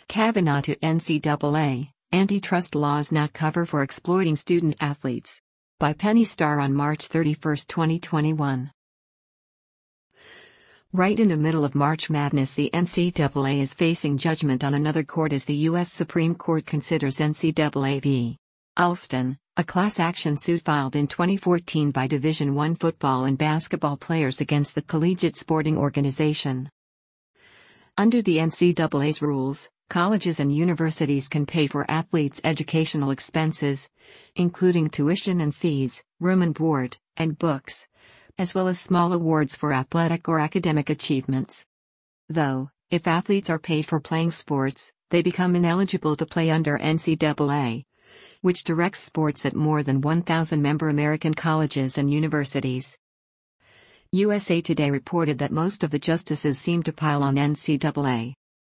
Kavanaugh to NCAA, antitrust laws not cover for exploiting student athletes. By Penny Starr on March 31, 2021. Right in the middle of March Madness, the NCAA is facing judgment on another court as the U.S. Supreme Court considers NCAA v. Alston, a class action suit filed in 2014 by Division I football and basketball players against the Collegiate Sporting Organization. Under the NCAA's rules, colleges and universities can pay for athletes' educational expenses, including tuition and fees, room and board, and books, as well as small awards for athletic or academic achievements. Though, if athletes are paid for playing sports, they become ineligible to play under NCAA, which directs sports at more than 1,000 member American colleges and universities. USA Today reported that most of the justices seem to pile on NCAA.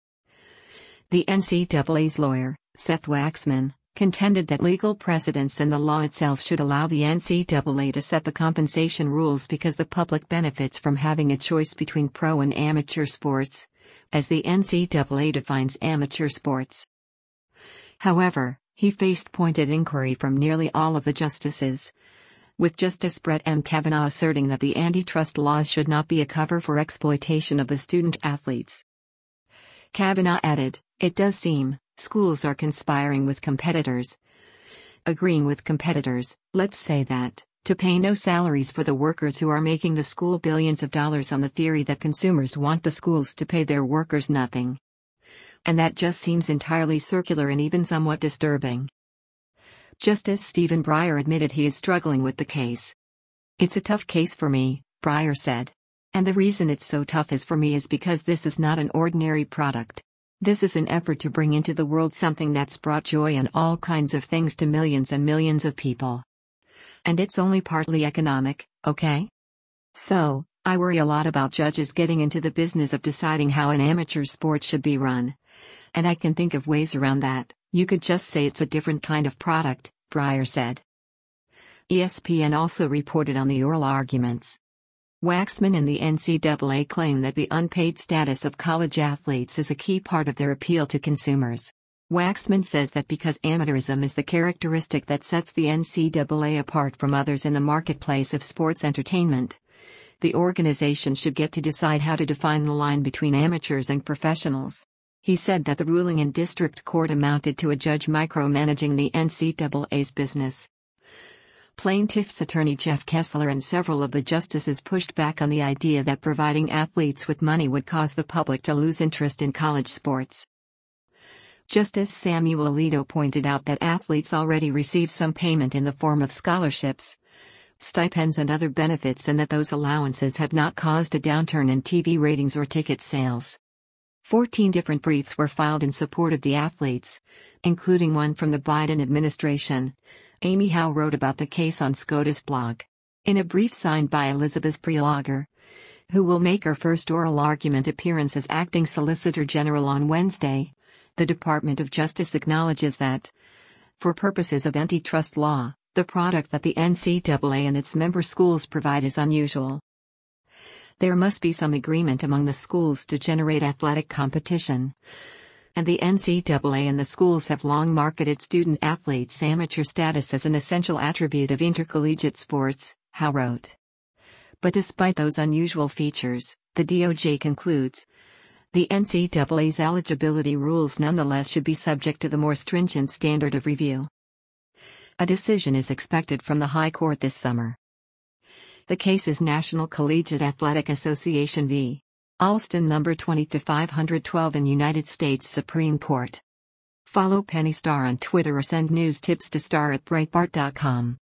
The NCAA's lawyer, Seth Waxman, contended that legal precedents and the law itself should allow the NCAA to set the compensation rules because the public benefits from having a choice between pro and amateur sports, as the NCAA defines amateur sports. However, he faced pointed inquiry from nearly all of the justices, with Justice Brett M. Kavanaugh asserting that the antitrust laws should not be a cover for exploitation of the student athletes. Kavanaugh added, "It does seem, schools are conspiring with competitors. Agreeing with competitors, let's say that, to pay no salaries for the workers who are making the school billions of dollars on the theory that consumers want the schools to pay their workers nothing. And that just seems entirely circular and even somewhat disturbing." Justice Stephen Breyer admitted he is struggling with the case. "It's a tough case for me," Breyer said. "And the reason it's so tough is for me is because this is not an ordinary product. This is an effort to bring into the world something that's brought joy and all kinds of things to millions and millions of people. And it's only partly economic, okay? So, I worry a lot about judges getting into the business of deciding how an amateur sport should be run. And I can think of ways around that. You could just say it's a different kind of product," Breyer said. ESPN also reported on the oral arguments. Waxman and the NCAA claim that the unpaid status of college athletes is a key part of their appeal to consumers. Waxman says that because amateurism is the characteristic that sets the NCAA apart from others in the marketplace of sports entertainment, the organization should get to decide how to define the line between amateurs and professionals. He said that the ruling in district court amounted to a judge micromanaging the NCAA's business. Plaintiff's attorney Jeff Kessler and several of the justices pushed back on the idea that providing athletes with money would cause the public to lose interest in college sports. Justice Samuel Alito pointed out that athletes already receive some payment in the form of scholarships, stipends and other benefits, and that those allowances have not caused a downturn in TV ratings or ticket sales. 14 different briefs were filed in support of the athletes, including one from the Biden administration. Amy Howe wrote about the case on SCOTUS blog. In a brief signed by Elizabeth Prelogar, who will make her first oral argument appearance as acting Solicitor General on Wednesday, the Department of Justice acknowledges that, for purposes of antitrust law, the product that the NCAA and its member schools provide is unusual. There must be some agreement among the schools to generate athletic competition. And the NCAA and the schools have long marketed student athletes' amateur status as an essential attribute of intercollegiate sports, Howe wrote. But despite those unusual features, the DOJ concludes, the NCAA's eligibility rules nonetheless should be subject to the more stringent standard of review. A decision is expected from the High Court this summer. The case is National Collegiate Athletic Association v. Alston No. 20-512 in United States Supreme Court. Follow Penny Starr on Twitter or send news tips to star@breitbart.com.